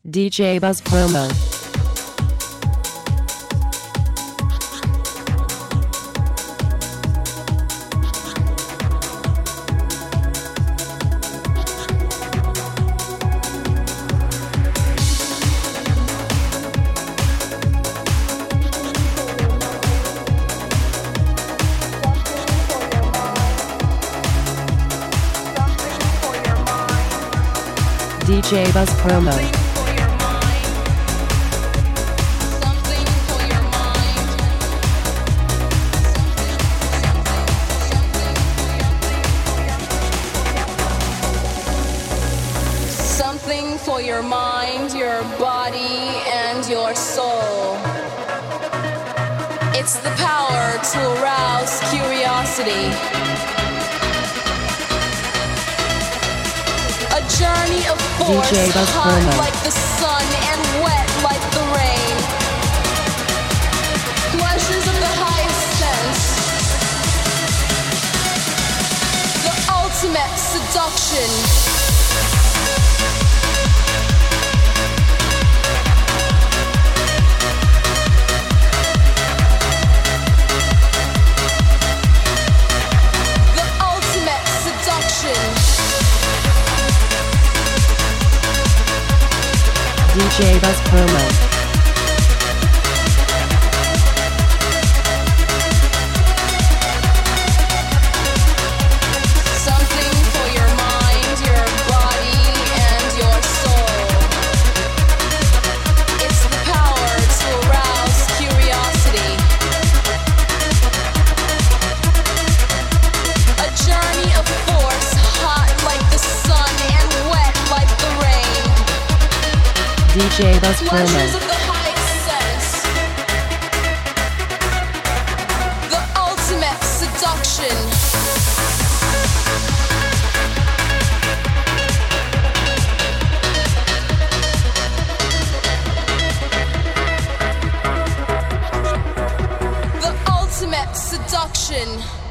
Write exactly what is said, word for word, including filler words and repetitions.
D J Buzz Promo. D J Buzz Promo. Something for your mind, your body, and your soul. It's the power to arouse curiosity. A journey of force, hot like the sun and wet like the rain. Pleasures of the highest sense. The ultimate seduction. D J Buzz Promo. D J Buzz Promo. Pleasures of the highest sense. The ultimate seduction. The ultimate seduction.